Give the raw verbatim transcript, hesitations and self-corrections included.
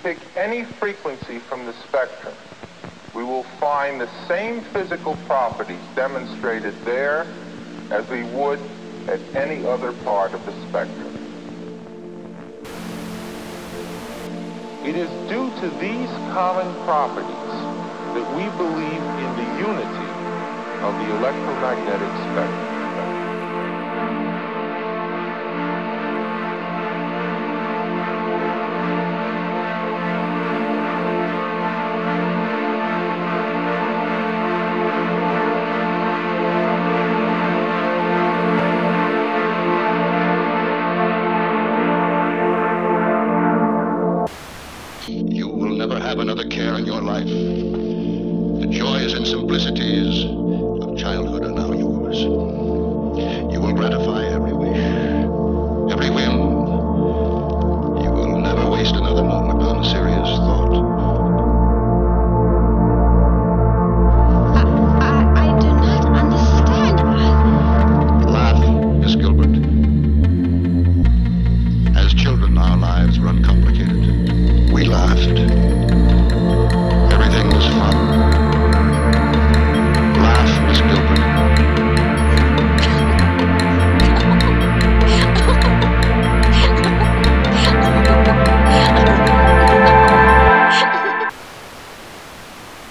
pick any frequency from the spectrum, we will find the same physical properties demonstrated there as we would at any other part of the spectrum. It is due to these common properties that we believe in the unity of the electromagnetic spectrum. You will never have another care in your life. The joys and simplicities of childhood are now yours. You will gratify